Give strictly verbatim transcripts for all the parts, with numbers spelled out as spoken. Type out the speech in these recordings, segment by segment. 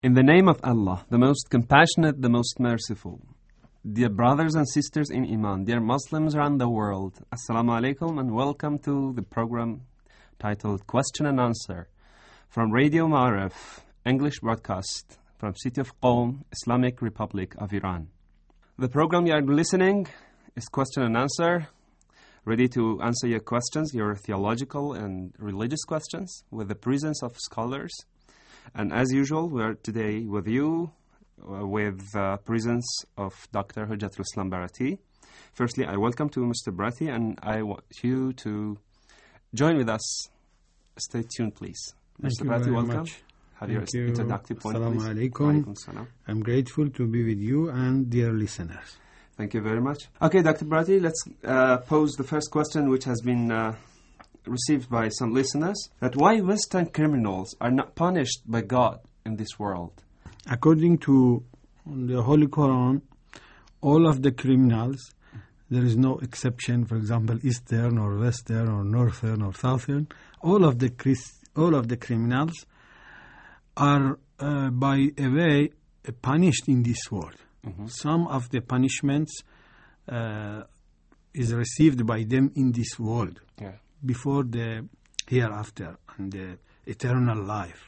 In the name of Allah, the most compassionate, the most merciful. Dear brothers and sisters in Iman, dear Muslims around the world, Assalamu alaikum and welcome to the program titled Question and Answer from Radio Ma'arif, English broadcast from City of Qom, Islamic Republic of Iran. The program you are listening is Question and Answer, ready to answer your questions, your theological and religious questions, with the presence of scholars. And as usual, we are today with you, uh, with the presence of Doctor Hujjatul Islam Bharati. Firstly, I welcome to Mister Bharati, and I want you to join with us. Stay tuned, please. Thank Mister you Bharati, very welcome. much. Have Thank your you. introductory point, Assalamu please. alaikum. Alaikum salam. I'm grateful to be with you and dear listeners. Thank you very much. Okay, Doctor Bharati, let's uh, pose the first question, which has been uh, received by some listeners, that why Western criminals are not punished by God in this world? According to the Holy Quran, all of the criminals, there is no exception, for example, Eastern or Western or Northern or Southern, all of the Chris, all of the criminals are uh, by a way uh, punished in this world. Mm-hmm. Some of the punishments uh, is received by them in this world, yeah, before the hereafter and the eternal life.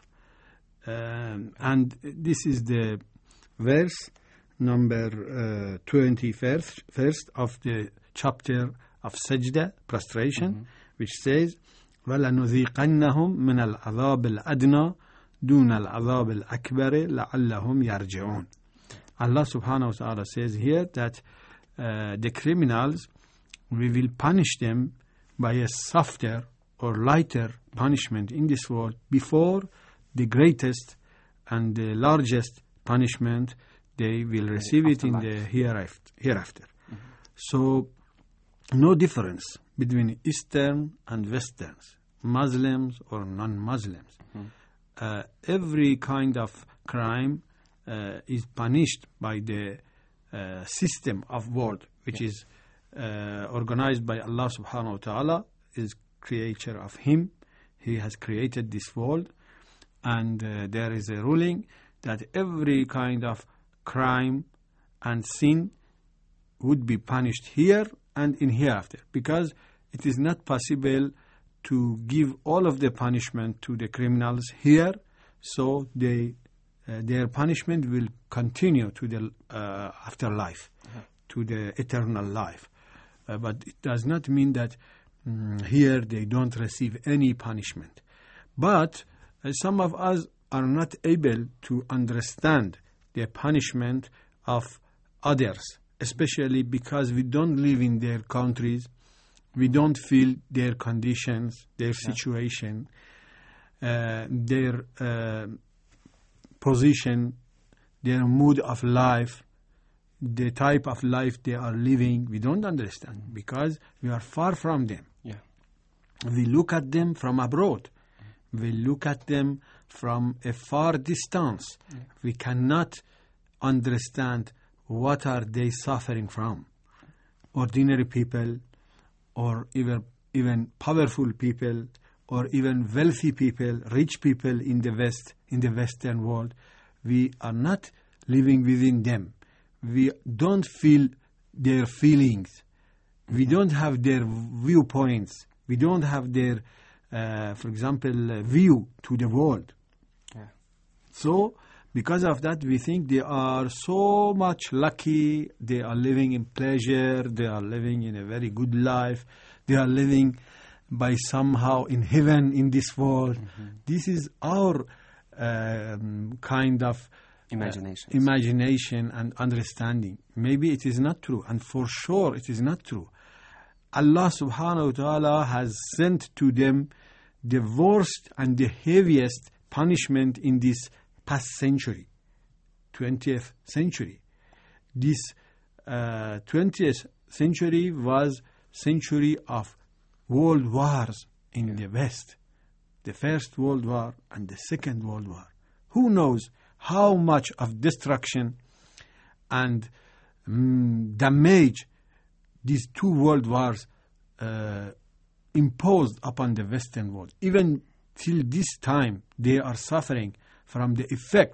Um, and this is the verse number uh, twenty-first first of the chapter of Sajda, prostration, mm-hmm, which says, وَلَنُذِيقَنَّهُمْ مِنَ الْعَذَابِ الْأَدْنَى دُونَ الْعَذَابِ الْأَكْبَرِ لَعَلَّهُمْ يَرْجِعُونَ. Allah subhanahu wa ta'ala says here that uh, the criminals, we will punish them by a softer or lighter punishment in this world before the greatest and the largest punishment they will receive it in the hereafter. hereafter. Mm-hmm. So, no difference between Eastern and Westerns, Muslims or non-Muslims. Mm-hmm. Uh, every kind of crime uh, is punished by the uh, system of world, which yeah. is uh, organized by Allah subhanahu wa ta'ala, is creator of Him. He has created this world. And uh, there is a ruling that every kind of crime and sin would be punished here and in hereafter, because it is not possible to give all of the punishment to the criminals here, so they, uh, their punishment will continue to the uh, afterlife, uh-huh, to the eternal life. Uh, but it does not mean that um, here they don't receive any punishment. But uh, some of us are not able to understand the punishment of others, especially because we don't live in their countries, we don't feel their conditions, their situation, uh, their uh, position, their mood of life, the type of life they are living. We don't understand because we are far from them. Yeah. We look at them from abroad. We look at them from a far distance. Yeah. We cannot understand what are they suffering from. Ordinary people, or even even powerful people, or even wealthy people, rich people in the West, in the Western world, we are not living within them. We don't feel their feelings. We don't have their viewpoints. We don't have their, uh, for example, uh, view to the world. Yeah. So, because of that, we think they are so much lucky, they are living in pleasure, they are living in a very good life, they are living by somehow in heaven in this world. Mm-hmm. This is our um, kind of imagination. Uh, imagination and understanding. Maybe it is not true, and for sure it is not true. Allah subhanahu wa ta'ala has sent to them the worst and the heaviest punishment in this past century, twentieth century. This uh, twentieth century was century of world wars in yeah. the West. The First World War and the Second World War. Who knows how much of destruction and um, damage these two world wars uh, imposed upon the Western world. Even till this time, they are suffering from the effects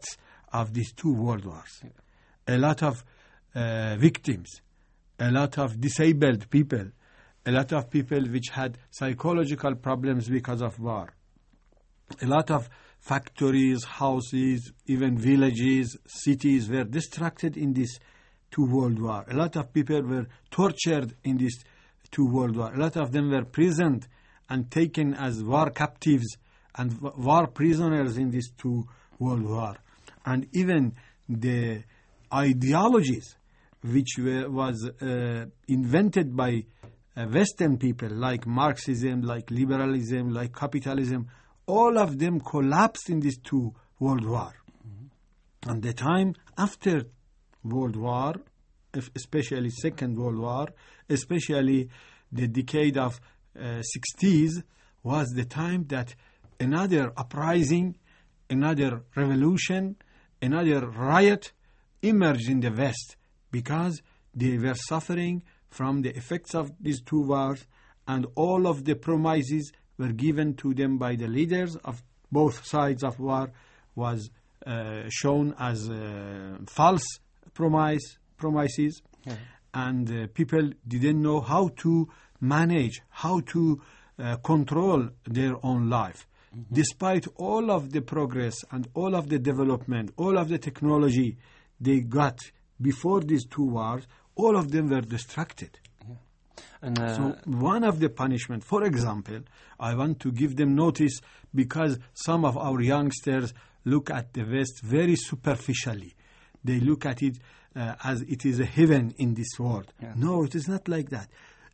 of these two world wars. A lot of uh, victims, a lot of disabled people, a lot of people which had psychological problems because of war. A lot of factories, houses, even villages, cities were destructed in this two world war. A lot of people were tortured in this two world war. A lot of them were imprisoned and taken as war captives and war prisoners in this two world war. And even the ideologies which were, was uh, invented by uh, Western people, like Marxism, like liberalism, like capitalism, all of them collapsed in this two world war. Mm-hmm. And the time after World War, especially Second World War, especially the decade of uh, sixties, was the time that another uprising, another revolution, another riot emerged in the West, because they were suffering from the effects of these two wars, and all of the promises were given to them by the leaders of both sides of war was uh, shown as uh, false promise, promises, yeah. and uh, people didn't know how to manage, how to uh, control their own life. Mm-hmm. Despite all of the progress and all of the development, all of the technology they got before these two wars, all of them were distracted. Yeah. And, uh, so one of the punishment, for example, I want to give them notice because some of our youngsters look at the West very superficially. They look at it uh, as it is a heaven in this world. Yeah. No, it is not like that.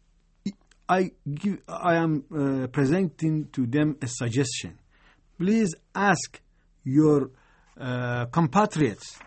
I give, I am uh, presenting to them a suggestion. Please ask your uh, compatriots,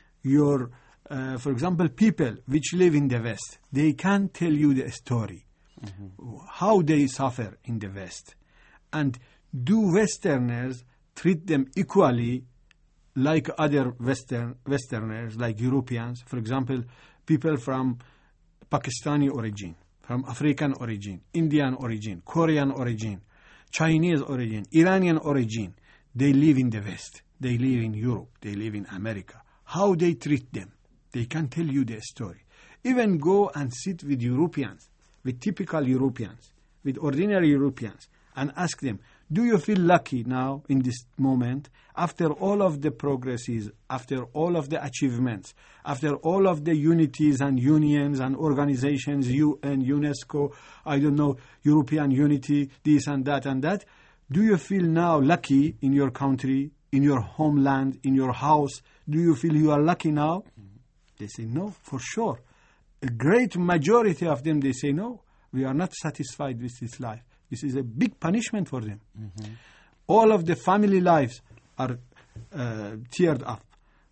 your, uh, for example, people which live in the West. They can tell you the story, mm-hmm. how they suffer in the West. And do Westerners treat them equally like other Western Westerners, like Europeans? For example, people from Pakistani origin, from African origin, Indian origin, Korean origin, Chinese origin, Iranian origin. They live in the West. They live in Europe. They live in America. How they treat them, they can tell you the story. Even go and sit with Europeans, with typical Europeans, with ordinary Europeans, and ask them, do you feel lucky now in this moment, after all of the progresses, after all of the achievements, after all of the unities and unions and organizations, U N, UNESCO, I don't know, European unity, this and that and that, do you feel now lucky in your country, in your homeland, in your house? Do you feel you are lucky now? Mm-hmm. They say no, for sure. A great majority of them, they say no, we are not satisfied with this life. This is a big punishment for them. Mm-hmm. All of the family lives are uh, teared up.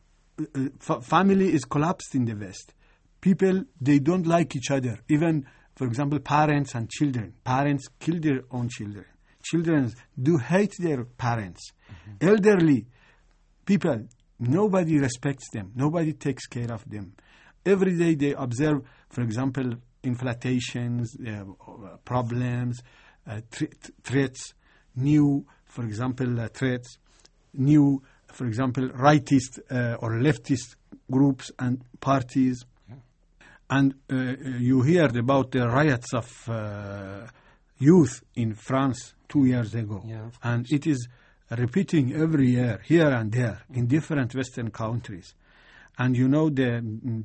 Uh, f- family is collapsed in the West. People, they don't like each other. Even, for example, parents and children. Parents kill their own children. Children do hate their parents. Mm-hmm. Elderly people, nobody respects them. Nobody takes care of them. Every day they observe, for example, inflations, uh, problems, Uh, th- threats, new, for example, uh, threats, new, for example, rightist uh, or leftist groups and parties. Yeah. And uh, you heard about the riots of uh, youth in France two years ago. Yeah, and it is repeating every year, here and there, in different Western countries. And you know, the,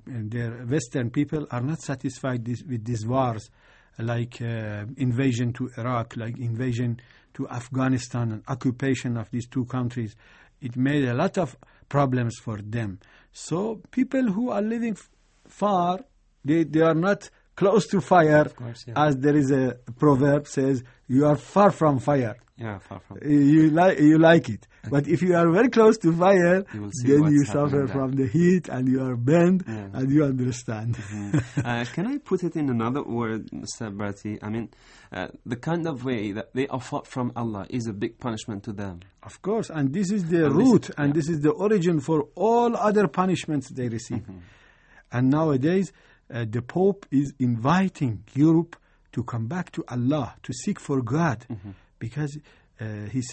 the Western people are not satisfied this, with these wars, like uh, invasion to Iraq, like invasion to Afghanistan, and occupation of these two countries. It made a lot of problems for them. So people who are living f- far, they, they are not close to fire, of course, yeah. As there is a proverb says, you are far from fire. Yeah, far from. You like you like it, okay. But if you are very close to fire, you then you suffer from the heat, and you are burned, yeah. And you understand. Mm-hmm. uh, can I put it in another word, Mister Barty? I mean, uh, the kind of way that they are fought from Allah is a big punishment to them. Of course, and this is the and root, this, and yeah. This is the origin for all other punishments they receive. Mm-hmm. And nowadays, uh, the Pope is inviting Europe to come back to Allah, to seek for God. Mm-hmm. Because uh, he says,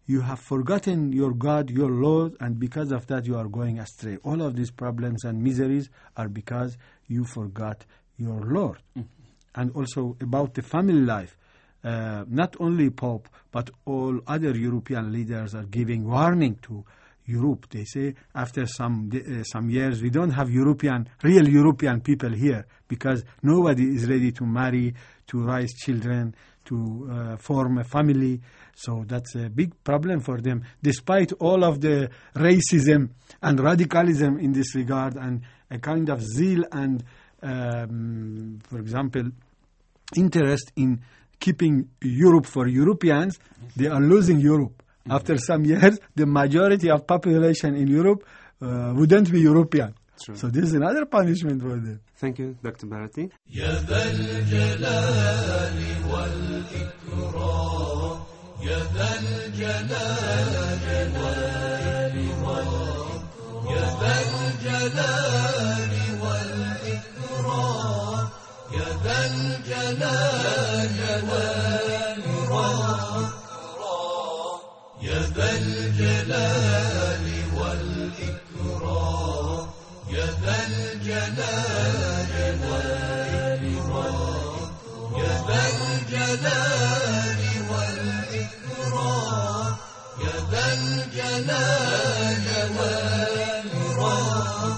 you have forgotten your God, your Lord, and because of that you are going astray. All of these problems and miseries are because you forgot your Lord. Mm-hmm. And also about the family life, uh, not only Pope, but all other European leaders are giving warning to Europe. They say after some uh, some years we don't have European, real European people here because nobody is ready to marry, to raise children, to uh, form a family. So that's a big problem for them, despite all of the racism and radicalism in this regard and a kind of zeal and, um, for example, interest in keeping Europe for Europeans. They are losing Europe. Mm-hmm. After some years, the majority of population in Europe uh, wouldn't be European. True. So this is another punishment for them. Thank you, Doctor Barati. يا ذا الجلال والإكرام يا ذا الجلال والإكرام يا ذا الجلال والإكرام يا ذا الجلال والإكرام يا ذا الجلال والإكرام يا ذا الجلال والإكرام يا ذا الجلال والإكرام يا ذا الجلال والإكرام.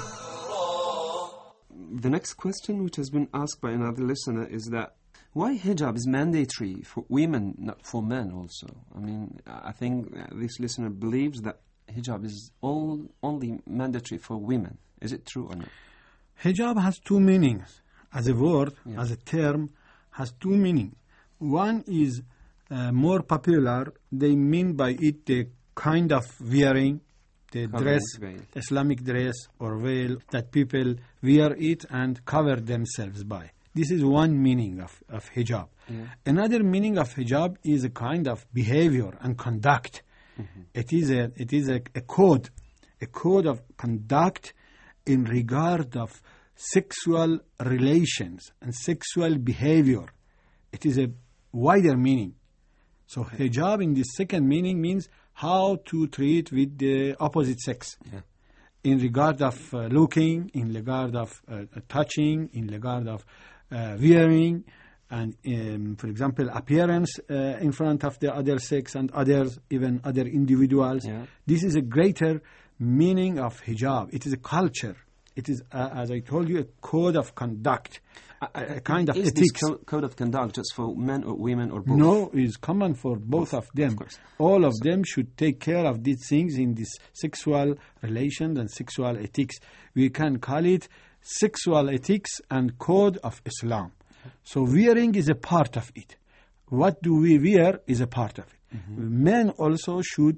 The next question, which has been asked by another listener, is that why hijab is mandatory for women, not for men also? I mean, I think this listener believes that hijab is all only mandatory for women. Is it true or not? Hijab has two meanings. As a word, yeah. as a term, has two meanings. One is uh, more popular. They mean by it the kind of wearing, the Cover dress, veil. Islamic dress or veil that people wear it and cover themselves by. This is one meaning of, of hijab. Yeah. Another meaning of hijab is a kind of behavior and conduct. Mm-hmm. It is a it is a, a code, a code of conduct in regard of sexual relations and sexual behavior. It is a wider meaning. So okay. Hijab in the second meaning means how to treat with the opposite sex. Yeah. In regard of uh, looking, in regard of uh, touching, in regard of uh, wearing, and um, for example, appearance uh, in front of the other sex and others, even other individuals. Yeah. This is a greater meaning of hijab. It is a culture. It is, uh, as I told you, a code of conduct, a, a kind of is ethics. Is this co- code of conduct just for men or women or both? No, it is common for both, both of them. Of course. All of them should take care of these things in this sexual relations and sexual ethics. We can call it sexual ethics and code of Islam. So wearing is a part of it. What do we wear is a part of it. Mm-hmm. Men also should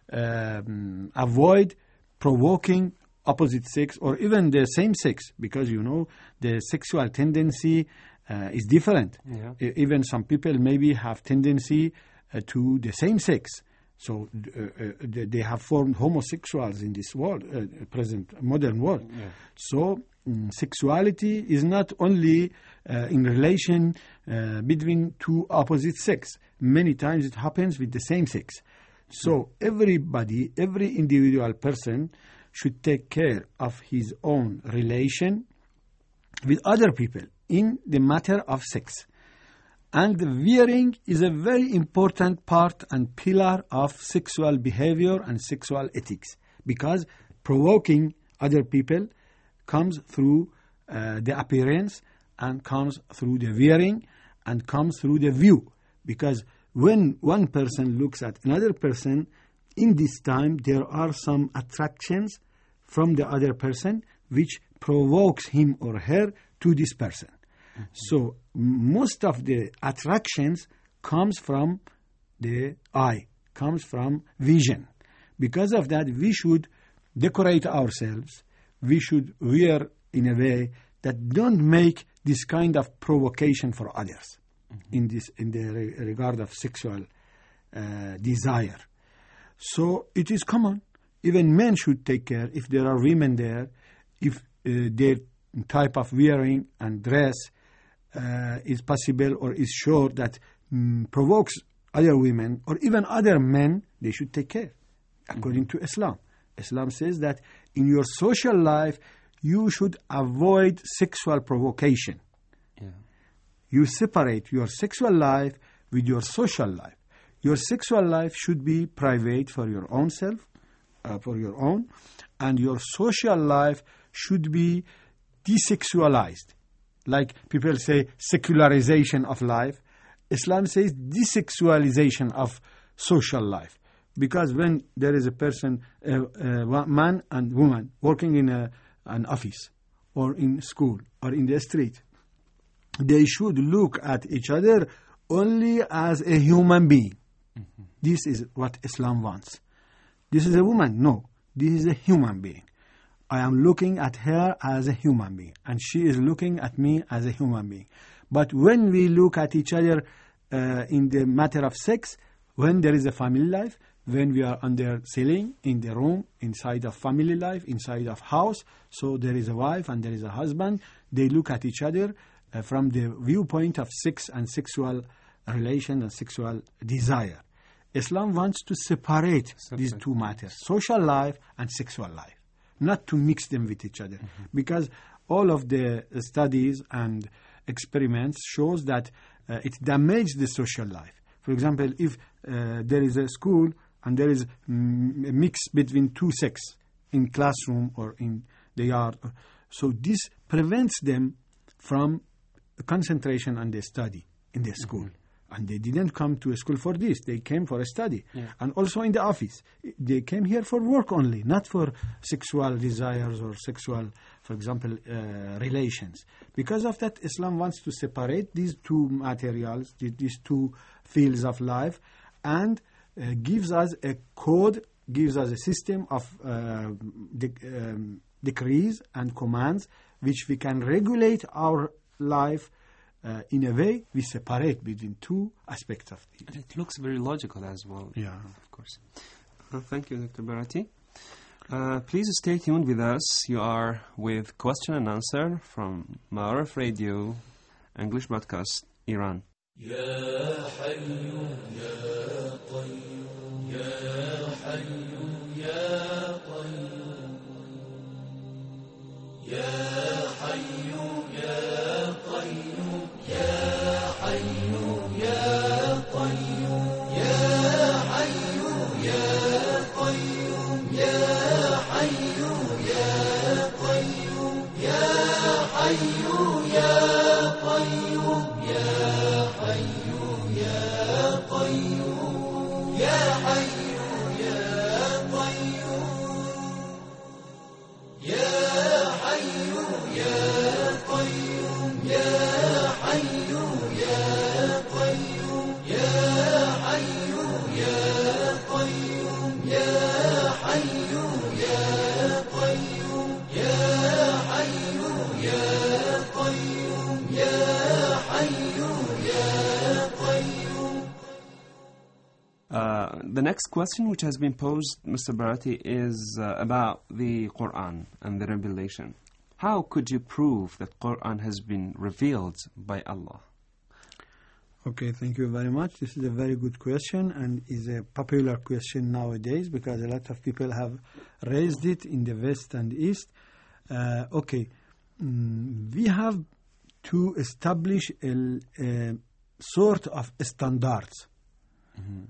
um, avoid provoking opposite sex or even the same sex, because you know the sexual tendency uh, is different. Yeah. E- even some people maybe have tendency uh, to the same sex. So uh, uh, they have formed homosexuals in this world, uh, present modern world. Yeah. So um, sexuality is not only uh, in relation uh, between two opposite sex. Many times it happens with the same sex. So everybody, every individual person should take care of his own relation with other people in the matter of sex. And the wearing is a very important part and pillar of sexual behavior and sexual ethics, because provoking other people comes through uh, the appearance and comes through the wearing and comes through the view. Because when one person looks at another person, in this time there are some attractions from the other person which provokes him or her to this person. Mm-hmm. So most of the attractions comes from the eye, comes from vision. Because of that, we should decorate ourselves. We should wear in a way that don't make this kind of provocation for others. Mm-hmm. in this in the re- regard of sexual uh, desire. So it is common. Even men should take care if there are women there, if uh, their type of wearing and dress uh, is possible or is sure that um, provokes other women, or even other men, they should take care, according mm-hmm. to Islam. Islam says that in your social life, you should avoid sexual provocation. Yeah. You separate your sexual life with your social life. Your sexual life should be private for your own self, uh, for your own, and your social life should be desexualized. Like people say, secularization of life. Islam says desexualization of social life. Because when there is a person, a, a man and woman, working in a, an office or in school or in the street, they should look at each other only as a human being. Mm-hmm. This is what Islam wants. This is a woman. No, this is a human being. I am looking at her as a human being, and she is looking at me as a human being. But when we look at each other uh, in the matter of sex, when there is a family life, when we are under ceiling, in the room, inside of family life, inside of house, so there is a wife and there is a husband, they look at each other uh, from the viewpoint of sex and sexual relation and sexual desire. Islam wants to separate Separate. these two matters, social life and sexual life, not to mix them with each other. Mm-hmm. Because all of the studies and experiments shows that uh, it damages the social life. For example, if uh, there is a school and there is mm, a mix between two sexes in classroom or in the yard, so this prevents them from concentration on the study in the school. Mm-hmm. And they didn't come to a school for this. They came for a study. Yeah. And also in the office. They came here for work only, not for sexual desires or sexual, for example, uh, relations. Because of that, Islam wants to separate these two materials, these two fields of life, and uh, gives us a code, gives us a system of uh, de- um, decrees and commands which we can regulate our life Uh, in a way, we separate between two aspects of it. And it looks very logical as well. Yeah. Of course. Uh, thank you, Doctor Barati. Uh, please stay tuned with us. You are with Question and Answer from Ma'arif Radio, English Broadcast, Iran. Ya Hayyu Ya Qayyum Ya Hayyu Ya Qayyum Ya Hayyu Ya Qayyum Uh, the next question which has been posed, Mister Barati, is uh, about the Quran and the revelation. How could you prove that Quran has been revealed by Allah? Okay, thank you very much. This is a very good question and is a popular question nowadays because a lot of people have raised it in the West and East. Uh, okay, mm, we have to establish a, a sort of standards. Mm-hmm.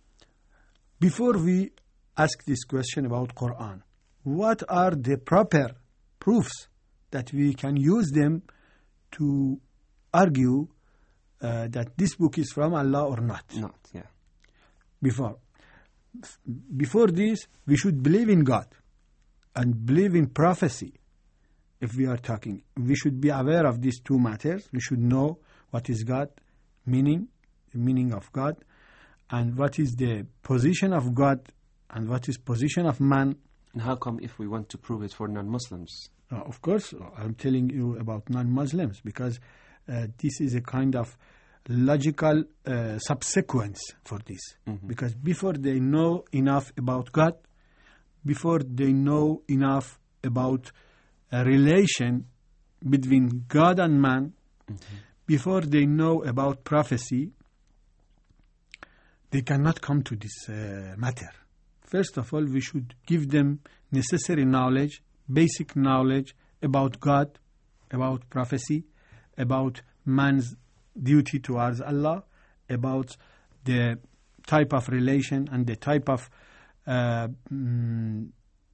Before we ask this question about Quran, what are the proper proofs that we can use them to argue uh, that this book is from Allah or not? Not, yeah. Before. Before this, we should believe in God and believe in prophecy. If we are talking, we should be aware of these two matters. We should know what is God, meaning, the meaning of God, and what is the position of God and what is position of man. And how come if we want to prove it for non-Muslims? Uh, of course, I'm telling you about non-Muslims because uh, this is a kind of logical uh, subsequence for this. Mm-hmm. Because before they know enough about God, before they know enough about a relation between God and man, mm-hmm. before they know about prophecy, they cannot come to this uh, matter. First of all, we should give them necessary knowledge, basic knowledge about God, about prophecy, about man's duty towards Allah, about the type of relation and the type of uh, mm,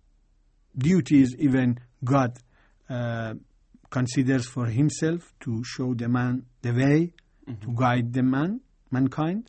duties even God uh, considers for himself to show the man the way, mm-hmm. to guide the man, mankind.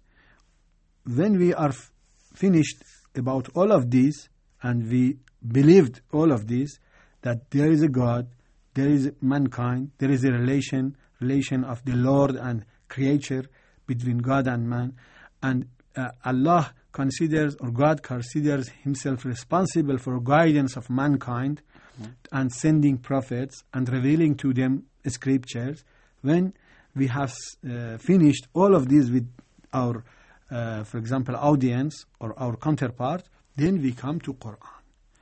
When we are f- finished about all of this, and we believed all of this, that there is a God, there is mankind, there is a relation, relation of the Lord and creature between God and man, and uh, Allah considers, or God considers himself responsible for guidance of mankind, mm-hmm. and sending prophets and revealing to them scriptures. When we have uh, finished all of this with our, uh, for example, audience or our counterpart, then we come to Quran.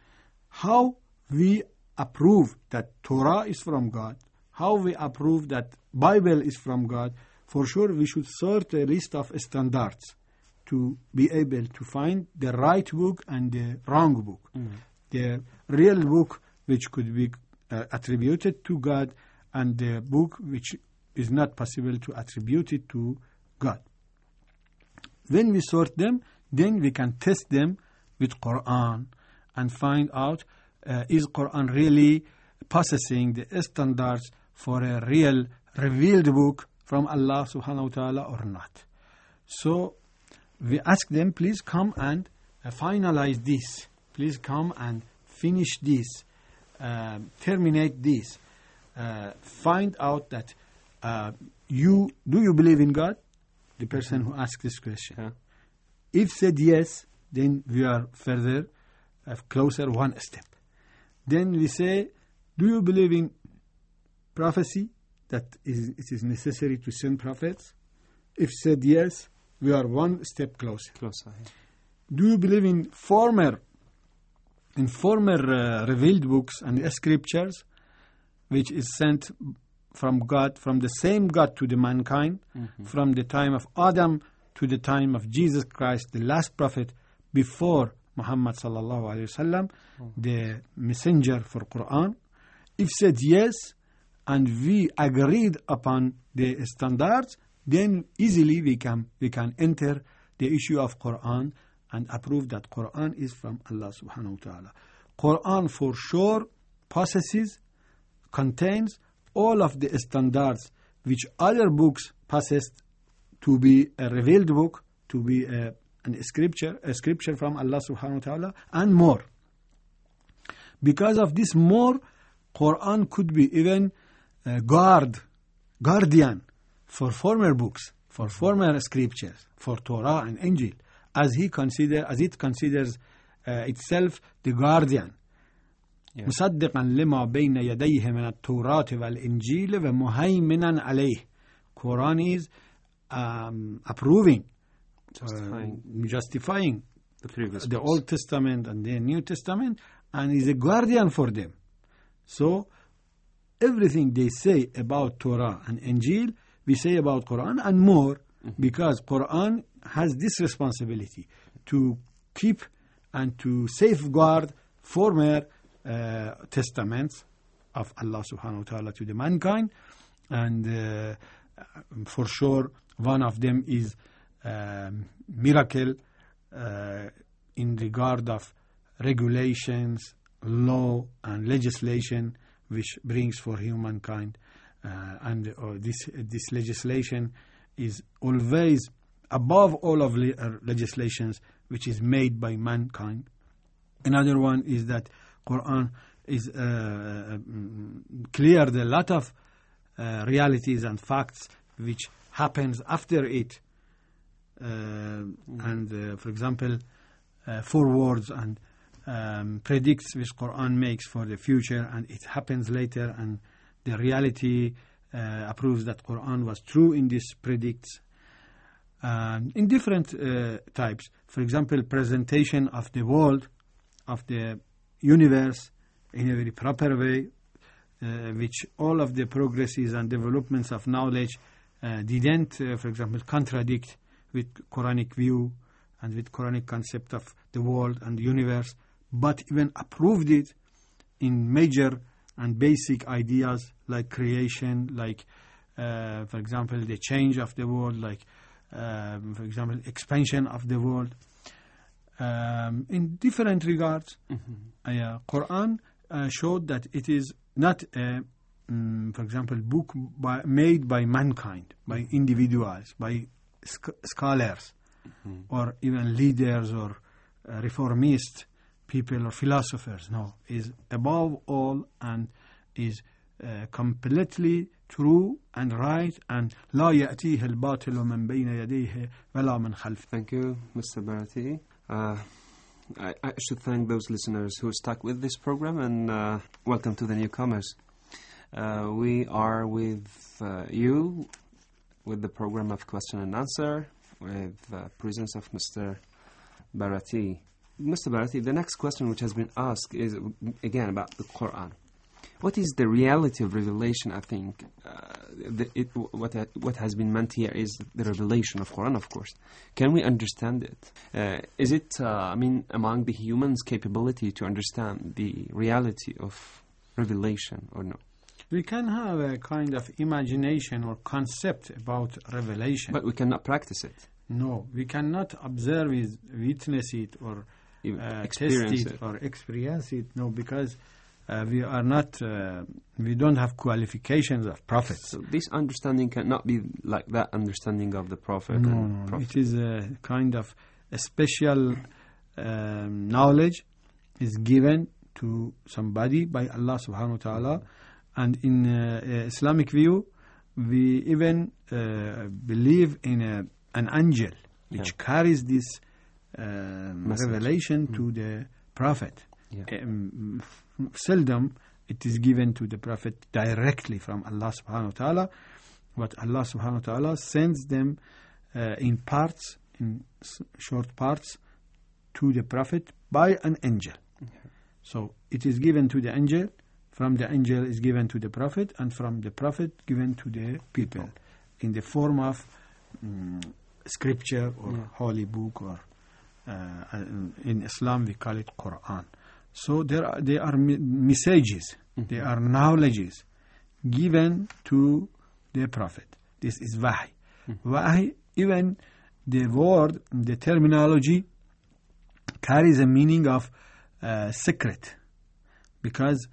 How we approve that Torah is from God, how we approve that Bible is from God, for sure we should sort a list of standards to be able to find the right book and the wrong book. Mm. The real book which could be uh, attributed to God, and the book which is not possible to attribute it to God. When we sort them, then we can test them with Quran and find out uh, is Quran really possessing the standards for a real revealed book from Allah subhanahu wa ta'ala or not. So we ask them, please come and uh, finalize this. Please come and finish this. Uh, terminate this. Uh, find out that uh, you, do you believe in God? The person who asked this question. Yeah. If said yes, then we are further, uh, closer one step. Then we say, do you believe in prophecy? That is, it is necessary to send prophets? If said yes, we are one step closer. Closer. Yeah. Do you believe in former, in former uh, revealed books and scriptures, which is sent from God, from the same God to the mankind, mm-hmm. from the time of Adam to the time of Jesus Christ, the last prophet before Muhammad sallallahu alaihi wasallam, mm-hmm. the messenger for Quran? If said yes, and we agreed upon the standards, then easily we can we can enter the issue of Quran and approve that Quran is from Allah subhanahu wa ta'ala. Quran for sure possesses, contains all of the standards which other books possessed to be a revealed book, to be a, an scripture, a scripture from Allah subhanahu wa ta'ala, and more. Because of this more, Quran could be even a guard, guardian for former books, for former scriptures, for Torah and Injil, as he consider, as it considers uh, itself the guardian. مصدقا لما بين يديه من التوراة والإنجيل ومهيمنا عليه. Quran is um, approving, justifying, uh, justifying the, previous the books. Old Testament and the New Testament, and is a guardian for them. So everything they say about Torah and Injil, we say about Quran and more, mm-hmm. because Quran has this responsibility to keep and to safeguard former uh, testaments of Allah subhanahu wa ta'ala to the mankind. And uh, for sure one of them is um, miracle uh, in regard of regulations, law and legislation which brings for humankind, uh, and uh, this this legislation is always above all of le- uh, legislations which is made by mankind. Another one is that Quran is uh, cleared a lot of uh, realities and facts which happens after it, uh, mm-hmm. and uh, for example uh, forewords and um, predicts which Quran makes for the future, and it happens later, and the reality uh, approves that Quran was true in these predicts. Um, in different uh, types, for example, presentation of the world, of the universe in a very proper way, uh, which all of the progresses and developments of knowledge uh, didn't, uh, for example, contradict with Quranic view. and with Quranic concept of the world and the universe, but even approved it in major and basic ideas like creation, like, uh, for example, the change of the world, like, um, for example, expansion of the world. Um, in different regards, mm-hmm. uh, Quran uh, showed that it is not a, um, for example, book by, made by mankind, by individuals, by sc- scholars, mm-hmm. or even leaders or uh, reformists, people or philosophers. No, is above all and is uh, completely true and right, and لا يأتيه الباطل من بين يديه ولا من خلفه. Thank you, Mister Bharati. Uh, I, I should thank those listeners who stuck with this program, and uh, welcome to the newcomers. Uh, we are with uh, you with the program of question and answer with the presence of Mister Bharati. Mister Bharati, the next question which has been asked is again about the Quran. What is the reality of revelation? I think uh, the, it, what uh, what has been meant here is the revelation of Quran, of course. Can we understand it? Uh, is it, uh, I mean, among the humans' capability to understand the reality of revelation or no? We can have a kind of imagination or concept about revelation. But we cannot practice it. No, we cannot observe it, witness it, or uh, test it, it or experience it. No, because Uh, we are not, uh, we don't have qualifications of prophets. So this understanding cannot be like that understanding of the prophet. No, and no, prophet. It is a kind of a special um, knowledge is given to somebody by Allah subhanahu wa ta'ala. And in uh, Islamic view, we even uh, believe in a, an angel which yeah. carries this um, revelation mm. to the prophet. Yeah. Um, seldom it is given to the prophet directly from Allah subhanahu wa ta'ala, but Allah subhanahu wa ta'ala sends them uh, in parts, in s- short parts, to the prophet by an angel. Okay. So it is given to the angel, from the angel is given to the prophet, and from the prophet given to the people in the form of um, scripture or yeah. holy book, or uh, in Islam we call it Quran. So there are, they are messages, mm-hmm. they are knowledges given to the prophet. This is wahy. Mm-hmm. Wahy, even the word, the terminology carries a meaning of uh, secret, because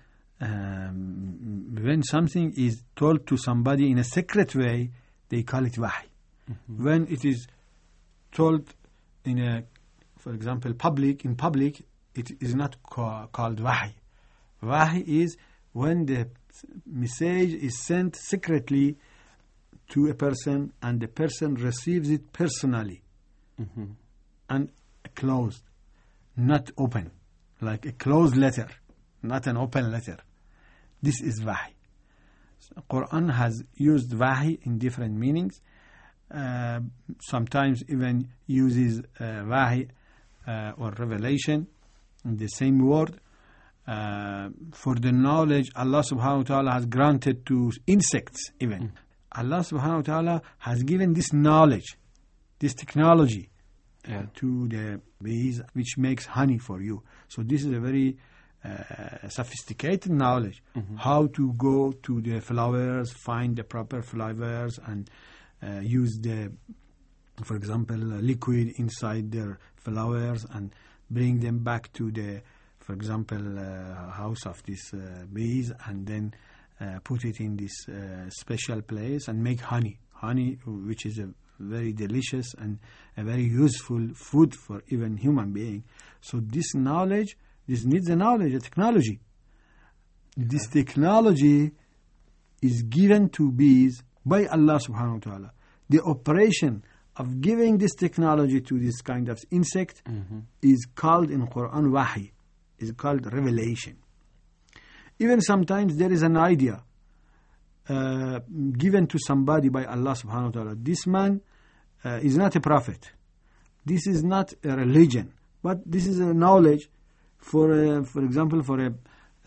um, when something is told to somebody in a secret way, they call it wahy. Mm-hmm. When it is told in a, for example, public, in public, it is not ca- called wahy. Wahy is when the message is sent secretly to a person and the person receives it personally, mm-hmm. and closed, not open, like a closed letter, not an open letter. This is wahy. So Quran has used wahy in different meanings. Uh, sometimes even uses uh, wahy uh, or revelation in the same word uh, for the knowledge Allah subhanahu wa ta'ala has granted to insects even. Mm. Allah subhanahu wa ta'ala has given this knowledge, this technology yeah. uh, to the bees which makes honey for you. So this is a very uh, sophisticated knowledge, mm-hmm. how to go to the flowers, find the proper flowers, and uh, use the, for example, liquid inside their flowers and bring them back to the, for example, uh, house of these uh, bees, and then uh, put it in this uh, special place and make honey. Honey, which is a very delicious and a very useful food for even human being. So this knowledge, this needs a knowledge, a technology. Okay. This technology is given to bees by Allah subhanahu wa ta'ala. The operation of giving this technology to this kind of insect mm-hmm. is called in Quran wahy, is called revelation. Even sometimes there is an idea uh, given to somebody by Allah subhanahu wa ta'ala. This man uh, is not a prophet. This is not a religion, but this is a knowledge for, a, for example, for a,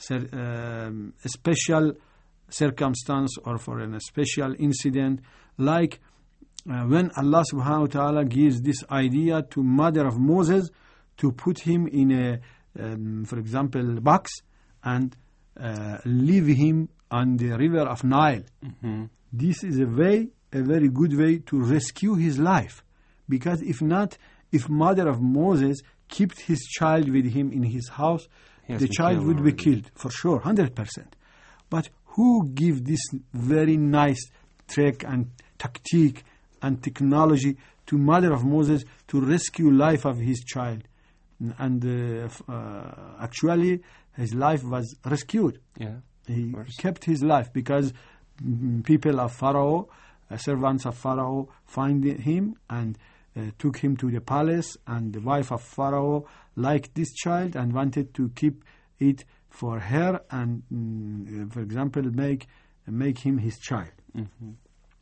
um, a special circumstance or for a special incident, like uh, when Allah subhanahu wa ta'ala gives this idea to mother of Moses to put him in a, um, for example, box and uh, leave him on the river of Nile. Mm-hmm. This is a way, a very good way to rescue his life. Because if not, if mother of Moses kept his child with him in his house, He has the been child killed would be already. killed, for sure, one hundred percent. But who give this very nice trick and tactic and technology to mother of Moses to rescue life of his child? And uh, f- uh, actually, his life was rescued. Yeah. He course. kept his life because mm, people of Pharaoh, uh, servants of Pharaoh, find him and uh, took him to the palace. And the wife of Pharaoh liked this child and wanted to keep it for her and, mm, for example, make make him his child. Mm-hmm.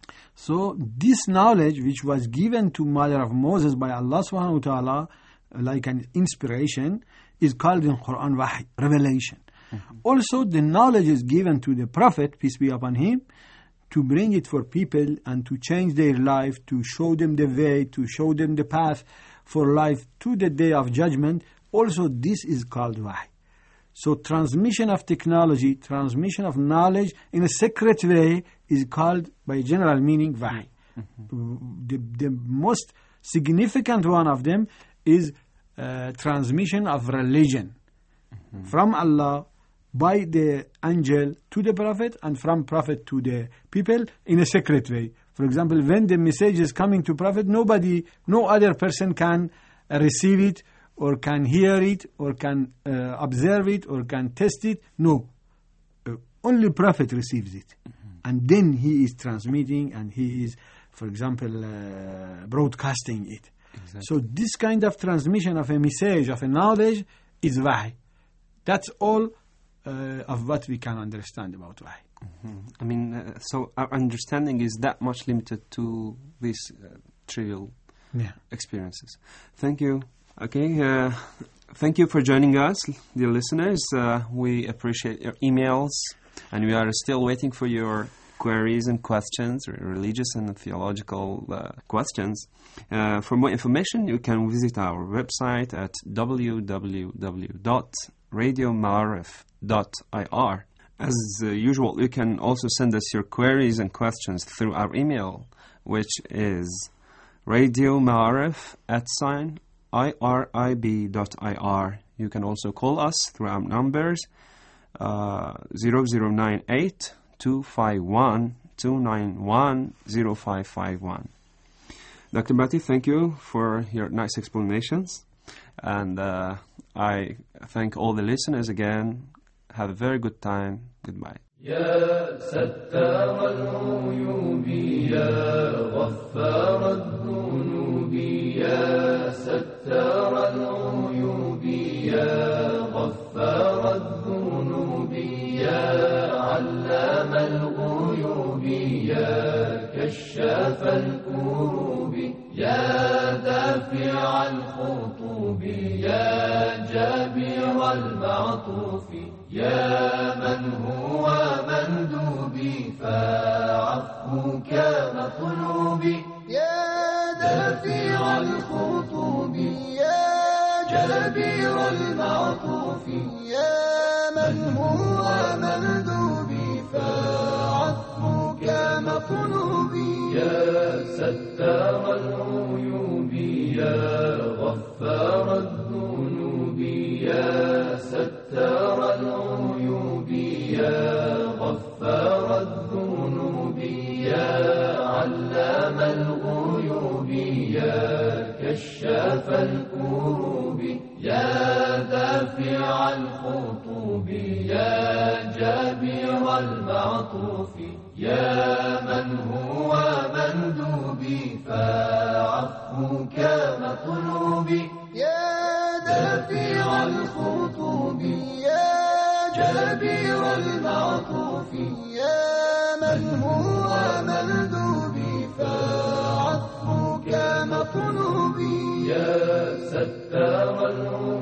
So this knowledge which was given to mother of Moses by Allah subhanahu wa ta'ala, uh, like an inspiration, is called in Quran wahy, revelation. Mm-hmm. Also the knowledge is given to the Prophet, peace be upon him, to bring it for people and to change their life, to show them the way, to show them the path for life to the day of judgment. Also this is called wahy. So transmission of technology, transmission of knowledge in a secret way is called by general meaning wahy. Mm-hmm. The, the most significant one of them is uh, transmission of religion mm-hmm. from Allah by the angel to the prophet and from prophet to the people in a secret way. For example, when the message is coming to prophet, nobody, no other person can uh, receive it or can hear it or can uh, observe it or can test it. No. Uh, only prophet receives it. Mm-hmm. And then he is transmitting and he is, for example, uh, broadcasting it. Exactly. So this kind of transmission of a message, of a knowledge, is wahy. That's all uh, of what we can understand about wahy. Mm-hmm. I mean, uh, so our understanding is that much limited to these uh, trivial Yeah. experiences. Thank you. Okay, uh, thank you for joining us, dear listeners. Uh, we appreciate your emails, and we are still waiting for your queries and questions, religious and theological uh, questions. Uh, for more information, you can visit our website at w w w dot radio maarif dot i r. As uh, usual, you can also send us your queries and questions through our email, which is radiomaarif at sign I R I B dot I R. You can also call us through our numbers uh, zero zero nine eight two five one two nine one zero five five one. Doctor Bhatti, thank you for your nice explanations. And uh, I thank all the listeners again. Have a very good time. Goodbye. يا ستار العيوب يا غفار الذنوب يا ستار العيوب يا غفار الذنوب يا علام الغيوب يا كشاف الكروب يا دافع الخطوب يا جابر المعطوف يا من هو مندوبي فعفوك مطلوبي يا دافع الخطوب يا جابر المعطوف يا من هو مندوبي فعفوك مطلوبي يا ستار العيوب يا غفار الذنوب يا ستار العيوب يا غفار الذنوب يا علام الغيوب يا كشاف الكروب يا دافع الخطوب يا جابر المعطوف يا من هو مندوبي فعفوك مطلوبي يا دافع الخطوب يا جابر المعطوف يا من هو مندوبي فعفوك مطلوبي يا ستار العيوب